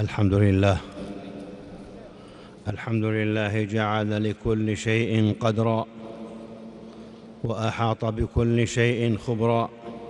الحمد لله. الحمد لله جعل لكل شيء قدرا وأحاط بكل شيء خبرا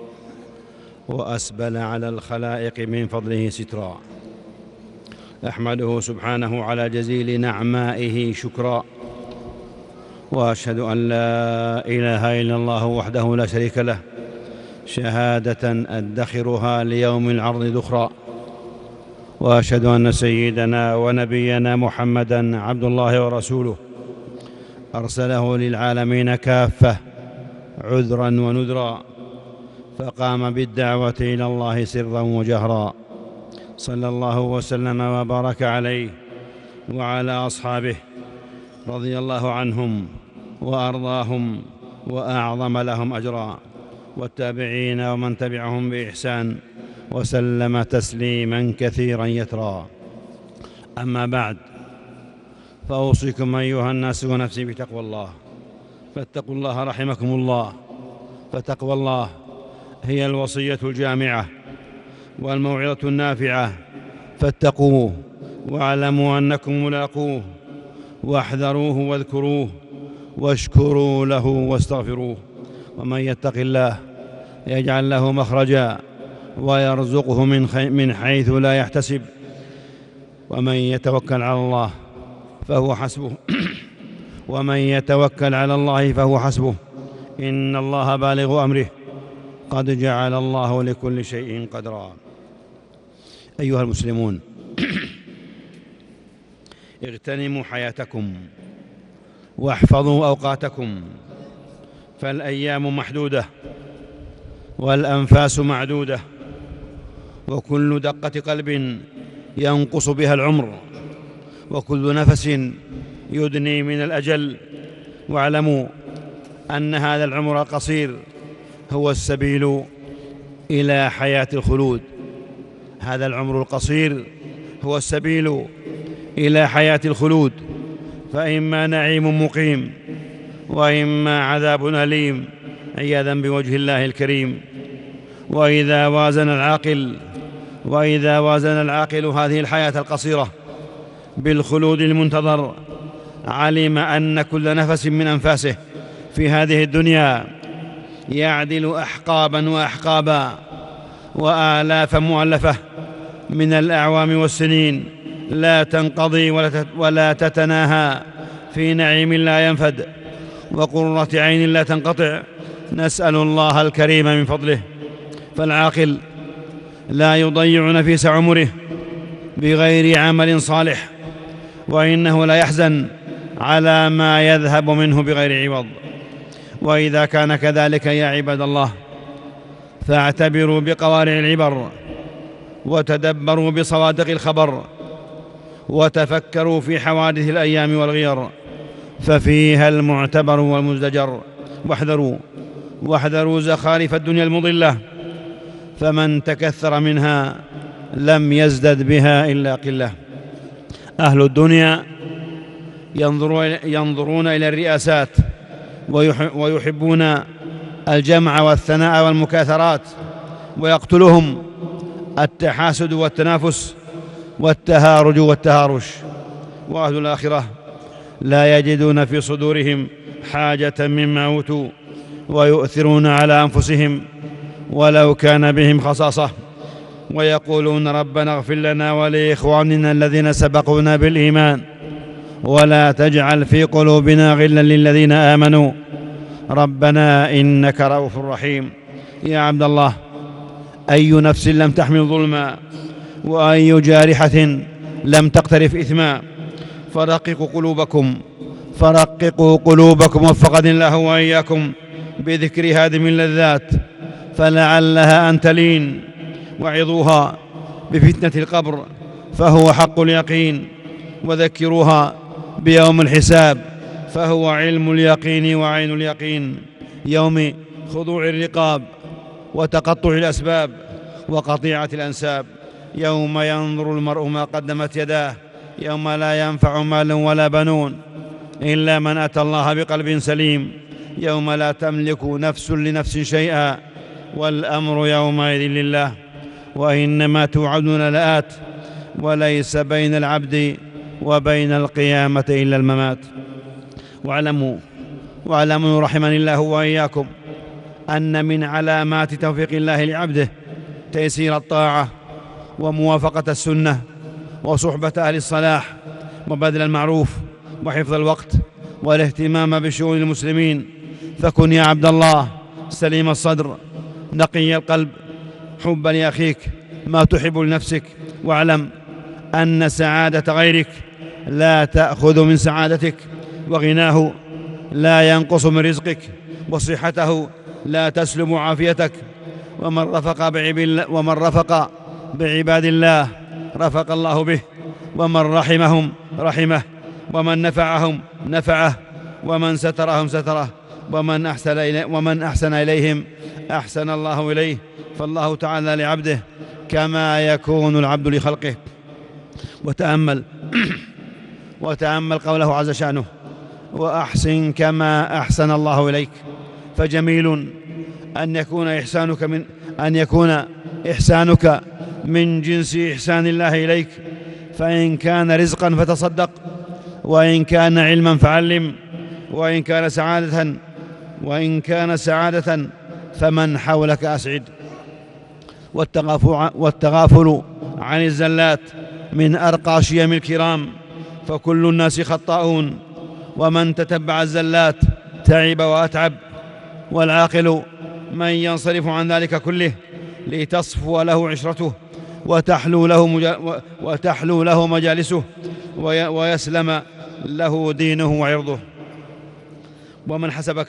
وأسبل على الخلائق من فضله سترا. أحمده سبحانه على جزيل نعمائه شكرا، وأشهد أن لا إله إلا الله وحده لا شريك له شهادة أدخرها ليوم العرض ذخرا. وأشهد أن سيدنا ونبينا محمدًا عبد الله ورسوله أرسله للعالمين كافة عذرا ونذرا، فقام بالدعوة إلى الله سرا وجهرا. صلى الله وسلم وبارك عليه وعلى أصحابه رضي الله عنهم وأرضاهم وأعظم لهم أجرا، والتابعين ومن تبعهم بإحسان وسلم تسليما كثيرا يترى. أما بعد، فأوصيكم أيها الناس ونفسي بتقوى الله، فاتقوا الله رحمكم الله. فتقوى الله هي الوصية الجامعة والموعظة النافعة، فاتقوه واعلموا أنكم ملاقوه، واحذروه واذكروه واشكروا له واستغفروه. ومن يتق الله يجعل له مخرجا ويرزقه من حيث لا يحتسب، ومن يتوكل على الله فهو حسبه ومن يتوكل على الله فهو حسبه، إن الله بالغ أمره، قد جعل الله لكل شيء قدرا. أيها المسلمون، اغتنموا حياتكم واحفظوا أوقاتكم، فالأيام محدودة والأنفاس معدودة، وكل دقة قلب ينقص بها العمر، وكل نفس يدني من الأجل. واعلموا أن هذا العمر القصير هو السبيل إلى حياة الخلود. هذا العمر القصير هو السبيل إلى حياة الخلود، فإما نعيم مقيم وإما عذاب أليم، عياذا بوجه الله الكريم. وإذا وازن العاقل هذه الحياة القصيرة بالخلود المنتظر، علم أن كل نفس من أنفاسه في هذه الدنيا يعدل أحقابا وأحقابا وآلافا مؤلفة من الأعوام والسنين، لا تنقضي ولا تتناهى، في نعيم لا ينفد وقرة عين لا تنقطع. نسأل الله الكريم من فضله. فالعاقل لا يضيع نفيس عمره بغير عمل صالح، وإنه لا يحزن على ما يذهب منه بغير عوض. وإذا كان كذلك يا عباد الله، فاعتبروا بقوارع العبر، وتدبروا بصوادق الخبر، وتفكروا في حوادث الأيام والغير، ففيها المعتبر والمزدجر. واحذروا زخارف الدنيا المضلة، فمن تكثر منها لم يزدد بها إلا قلة. أهل الدنيا ينظرون إلى الرئاسات ويحبون الجمع والثناء والمكاثرات، ويقتلهم التحاسد والتنافس والتهارج والتهارش. وأهل الآخرة لا يجدون في صدورهم حاجة مما أوتوا، ويؤثرون على أنفسهم ولو كان بهم خصاصة، ويقولون ربنا اغفر لنا ولإخواننا الذين سبقونا بالإيمان ولا تجعل في قلوبنا غلا للذين آمنوا ربنا إنك رؤوف رحيم. يا عبد الله، أي نفس لم تحمل ظلما، وأي جارحة لم تقترف إثما، فرققوا قلوبكم وفقني الله وإياكم بذكر هادم اللذات، فلعلها أن تلين. وعظوها بفتنة القبر فهو حق اليقين، وذكروها بيوم الحساب فهو علم اليقين وعين اليقين، يوم خضوع الرقاب وتقطع الأسباب وقطيعة الأنساب، يوم ينظر المرء ما قدمت يداه، يوم لا ينفع مال ولا بنون إلا من أتى الله بقلب سليم، يوم لا تملك نفس لنفس شيئا والأمر يومئذ لله، وإنما توعدون لآت وليس بين العبد وبين القيامة إلا الممات. واعلموا رحمني الله وإياكم أن من علامات توفيق الله لعبده تيسير الطاعة وموافقة السنة وصحبة أهل الصلاح وبذل المعروف وحفظ الوقت والاهتمام بشؤون المسلمين. فكن يا عبد الله سليم الصدر نقي القلب حبا لأخيك ما تحب لنفسك، واعلم أن سعادة غيرك لا تأخذ من سعادتك، وغناه لا ينقص من رزقك، وصحته لا تسلم عافيتك. ومن رفق بعباد الله رفق الله به، ومن رحمهم رحمه، ومن نفعهم نفعه، ومن سترهم ستره، ومن أحسن إليهم أحسن الله إليه. فالله تعالى لعبده كما يكون العبد لخلقه. وتأمل قوله عز شأنه: وأحسن كما أحسن الله إليك. فجميل أن يكون إحسانك من جنس إحسان الله إليك، فإن كان رزقا فتصدق، وإن كان علما فعلم، وإن كان سعادة فمن حولك أسعد. والتغافل عن الزلات من أرقى شيم الكرام، فكل الناس خطاؤون، ومن تتبع الزلات تعب وأتعب. والعاقل من ينصرف عن ذلك كله لتصفو له عشرته وتحلو له مجالسه ويسلم له دينه وعرضه. ومن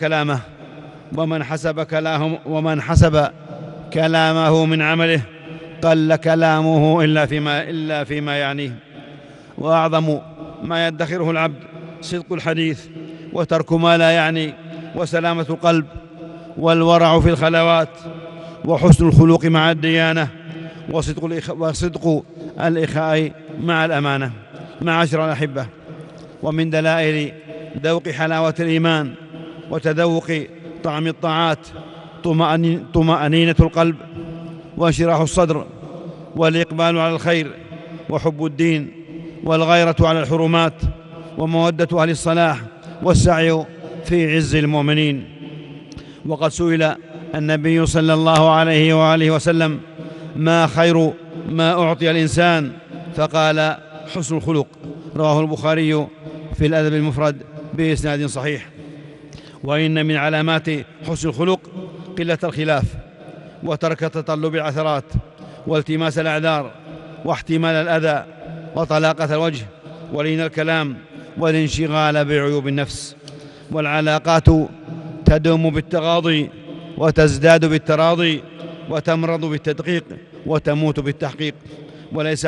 حسب كلامه من عمله قل كلامه إلا فيما يعنيه. وأعظم ما يدخره العبد صدق الحديث وترك ما لا يعني، وسلامة القلب، والورع في الخلوات، وحسن الخلق مع الديانة، وصدق الإخاء مع الأمانة. معاشر الأحبة، ومن دلائل ذوق حلاوة الإيمان وتذوق طعم الطاعات طمأنينة القلب وانشراح الصدر والإقبال على الخير وحب الدين والغيرة على الحرمات ومودة أهل الصلاح والسعي في عز المؤمنين. وقد سئل النبي صلى الله عليه وآله وسلم: ما خير ما أعطي الإنسان؟ فقال: حسن الخلق. رواه البخاري في الأدب المفرد بإسناد صحيح. وإن من علامات حسن الخلق قلة الخلاف، وترك تطلب العثرات، والتماس الأعذار، واحتمال الأذى، وطلاقة الوجه، ولين الكلام، والانشغال بعيوب النفس. والعلاقات تدوم بالتغاضي، وتزداد بالتراضي، وتمرض بالتدقيق، وتموت بالتحقيق. وليس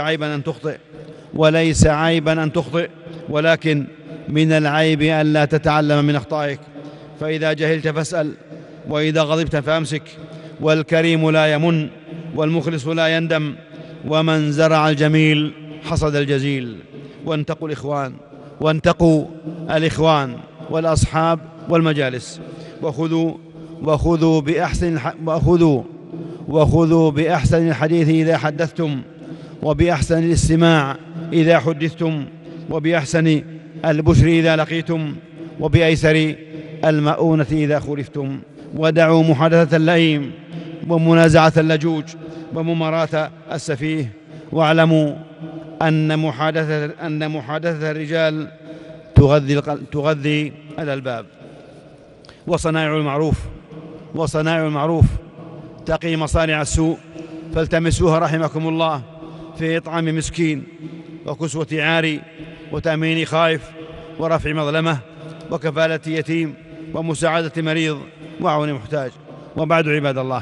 عيبا أن تخطئ، ولكن من العيب أن لا تتعلم من أخطائك. فإذا جهلت فاسأل، وإذا غضبت فأمسك. والكريم لا يمن، والمخلص لا يندم، ومن زرع الجميل حصد الجزيل. وانتقوا الإخوان والأصحاب والمجالس، وخذوا بأحسن الحديث إذا حدثتم، وبأحسن الاستماع إذا حدثتم، وبأحسن البشر إذا لقيتم، وبأيسر المؤونة إذا خلفتم. ودعوا محادثة اللئيم، ومنازعة اللجوج، ومماراة السفيه. واعلموا أن محادثة الرجال تغذي الألباب. وصنائع المعروف تقي مصانع السوء، فالتمسوها رحمكم الله في إطعام مسكين، وكسوة عاري، وتأمين خائف، ورفع مظلمة، وكفالة يتيم، ومساعدة مريض، وعون محتاج. وبعد عباد الله،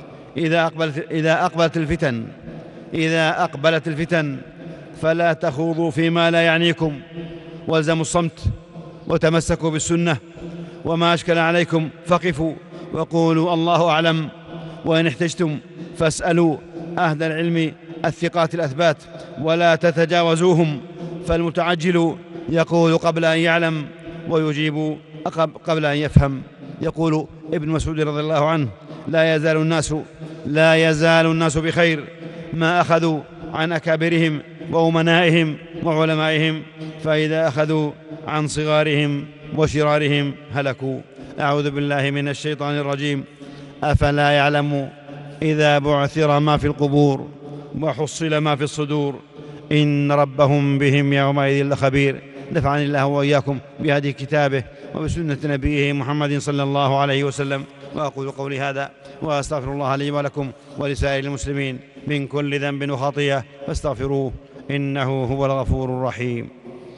إذا أقبلت الفتن فلا تخوضوا فيما لا يعنيكم، والزموا الصمت، وتمسكوا بالسنة، وما أشكل عليكم فقفوا وقولوا الله أعلم. وإن احتجتم فاسألوا أهل العلم الثقات الأثبات، ولا تتجاوزوهم، فالمتعجل يقول قبل أن يعلم، ويجيب قبل أن يفهم. يقول ابن مسعود رضي الله عنه: لا يزال الناس بخير ما أخذوا عن أكابرهم وأمنائهم وعلمائهم، فإذا أخذوا عن صغارهم وشرارهم هلكوا. أعوذ بالله من الشيطان الرجيم. أفلا يعلم إذا بعثر ما في القبور وحصل ما في الصدور إن ربهم بهم يومئذ لخبير. نفعني الله وإياكم بهدي كتابه وبسنة نبيه محمد صلى الله عليه وسلم. وأقول قولي هذا وأستغفر الله لي ولكم ولسائر المسلمين من كل ذنب وخطيئة فاستغفروه إنه هو الغفور الرحيم.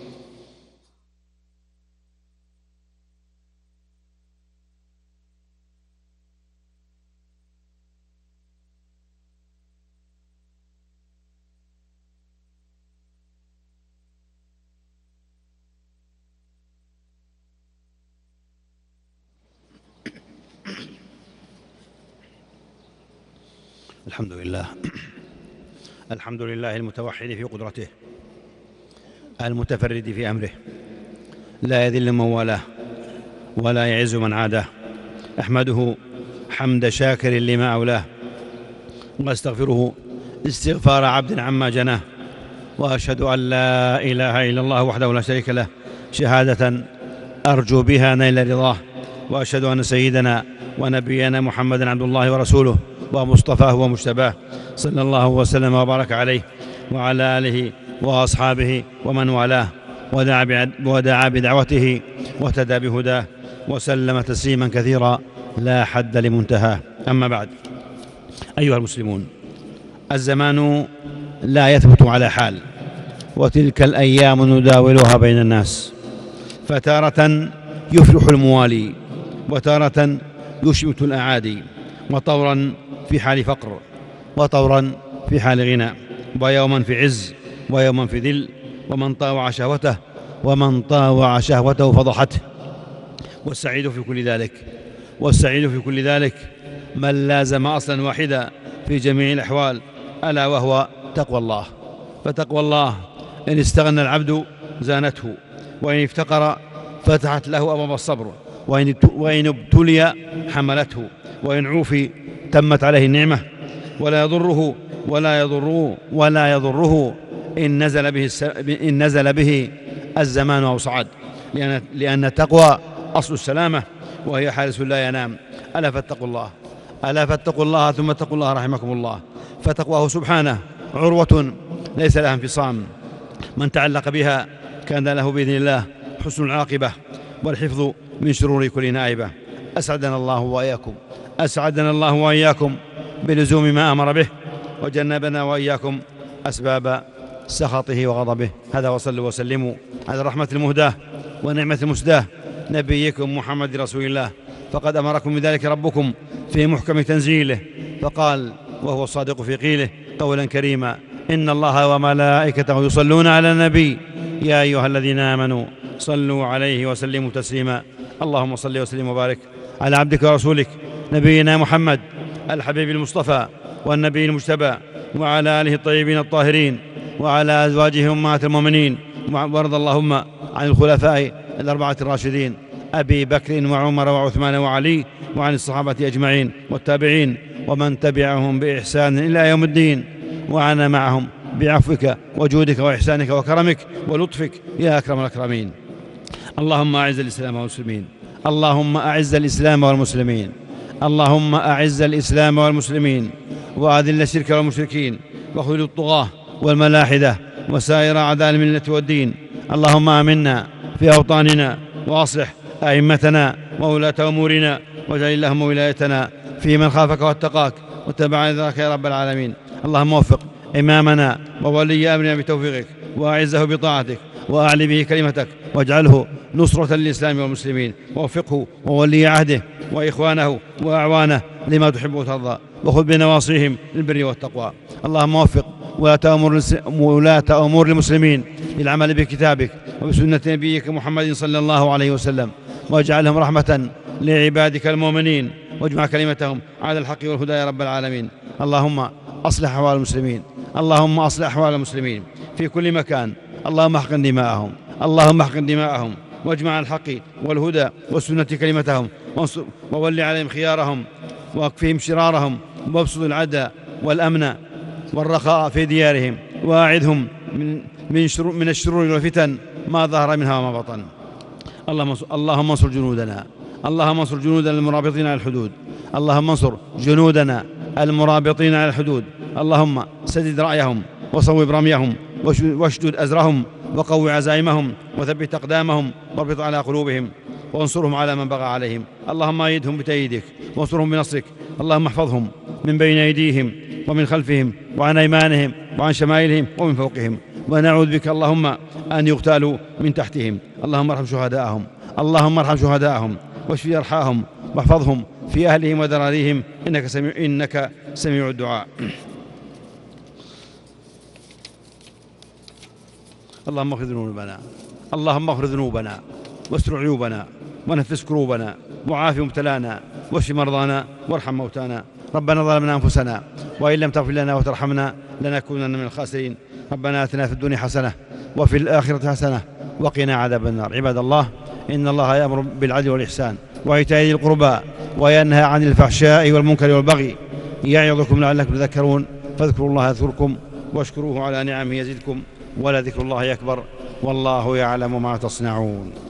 الحمد لله. الحمد لله المتوحد في قدرته المتفرد في أمره، لا يذل من والاه ولا يعز من عاداه. أحمده حمد شاكر لما أولاه، وأستغفره استغفار عبد عما جناه، وأشهد أن لا إله إلا الله وحده لا شريك له شهادة أرجو بها نيل رضاه، وأشهد أن سيدنا ونبينا محمدا عبد الله ورسوله ومصطفاه ومجتباه، صلى الله وسلم وبارك عليه وعلى آله وأصحابه ومن والاه، ودعا بدعوته واهتدى بهداه، وسلم تسليما كثيرا لا حد لمنتهاه. أما بعد، أيها المسلمون، الزمان لا يثبت على حال، وتلك الأيام نداولها بين الناس، فتارة يفلح الموالي، وتارة يشمت الأعادي، وطورا في حال فقر، وطورا في حال غنى، ويوما في عز ويوما في ذل، ومن طاوع شهوته فضحته. والسعيد في كل ذلك من لازم أصلا واحدا في جميع الأحوال، ألا وهو تقوى الله. فتقوى الله إن استغنى العبد زانته، وإن افتقر فتحت له أبواب الصبر، وإن ابتلي حملته، وإن عوفي تمت عليه النعمة. ولا يضره إن نزل به الزمان أو صعد، لأن التقوى أصل السلامة، وهي حارس لا ينام. ألا فاتقوا الله ثم اتقوا الله رحمكم الله. فتقواه سبحانه عروة ليس لها انفصام، من تعلق بها كان له بإذن الله حسن العاقبة والحفظ من شرور كل نائبة. أسعدنا الله وإياكم بلزوم ما أمر به، وجنبنا وإياكم أسباب سخطه وغضبه. هذا وصلوا وسلموا على الرحمة المهداة ونعمة المسداة نبيكم محمد رسول الله، فقد أمركم بذلك ربكم في محكم تنزيله، فقال وهو الصادق في قيله قولا كريما: إن الله وملائكته يصلون على النبي يا أيها الذين آمنوا صلوا عليه وسلموا تسليما. اللهم صل وسلم وبارك على عبدك ورسولك نبينا محمد الحبيب المصطفى والنبي المجتبى، وعلى آله الطيبين الطاهرين، وعلى أزواجه أمهات المؤمنين، وارض اللهم عن الخلفاء الأربعة الراشدين أبي بكر وعمر وعثمان وعلي، وعن الصحابة أجمعين والتابعين ومن تبعهم بإحسان إلى يوم الدين، وعنا معهم بعفوك وجودك وإحسانك وكرمك ولطفك يا أكرم الأكرمين. اللهم أعز الإسلام والمسلمين، اللهم أعز الإسلام والمسلمين، اللهم أعز الإسلام والمسلمين، وأذل الشرك والمشركين، وخذل الطغاة والملاحدة وسائر أعداء الملة والدين. اللهم آمنا في أوطاننا، وأصلح أئمتنا وولاة أمورنا، واجعل اللهم ولايتنا في من خافك واتقاك واتبع رضاك يا رب العالمين. اللهم وفق إمامنا وولي أمرنا بتوفيقك، وأعزه بطاعتك، وأعلي به كلمتك، واجعله نصرة للإسلام والمسلمين، ووفقه وولي عهده وإخوانه وأعوانه لما تحب وترضى، وخذ بنواصيهم للبر والتقوى. اللهم وفق ولاة أمور المسلمين للعمل بكتابك وبسنة نبيك محمد صلى الله عليه وسلم، واجعلهم رحمة لعبادك المؤمنين، واجمع كلمتهم على الحق والهدى يا رب العالمين. اللهم أصلح أحوال المسلمين، اللهم أصلح أحوال المسلمين في كل مكان. اللهم احقن دماءهم، واجمع الحق والهدى والسنة كلمتهم، وول عليهم خيارهم، واكفهم شرارهم، وابسط العدل والأمن والرخاء في ديارهم، وأعذهم من الشرور والفتن ما ظهر منها وما بطن. اللهم انصر جنودنا، اللهم انصر جنودنا المرابطين على الحدود، اللهم انصر جنودنا المرابطين على الحدود، اللهم سدد رأيهم وصوب رميهم واشدد أزرهم وقوي عزائمهم وثبت أقدامهم واربط على قلوبهم وانصرهم على من بغى عليهم. اللهم أيدهم بتأييدك وانصرهم بنصرك. اللهم احفظهم من بين أيديهم ومن خلفهم وعن أيمانهم وعن شمائلهم ومن فوقهم، ونعوذ بك اللهم أن يغتالوا من تحتهم. اللهم ارحم شهداءهم، اللهم ارحم شهداءهم واشف جرحاهم واحفظهم في أهلهم وذراريهم، إنك سميع الدعاء. اللهم اغفر ذنوبنا، اللهم اغفر ذنوبنا واستر عيوبنا ونفس كروبنا وعاف مبتلانا واشف مرضانا وارحم موتانا. ربنا ظلمنا أنفسنا وإن لم تغفر لنا وترحمنا لنكونن من الخاسرين. ربنا آتنا في الدنيا حسنة وفي الآخرة حسنة وقنا عذاب النار. عباد الله، إن الله يأمر بالعدل والإحسان وإيتاء ذي القربى وينهى عن الفحشاء والمنكر والبغي يعظكم لعلكم تذكرون. فاذكروا الله يذكركم واشكروه على نعمه يزدكم ولذكر الله أكبر والله يعلم ما تصنعون.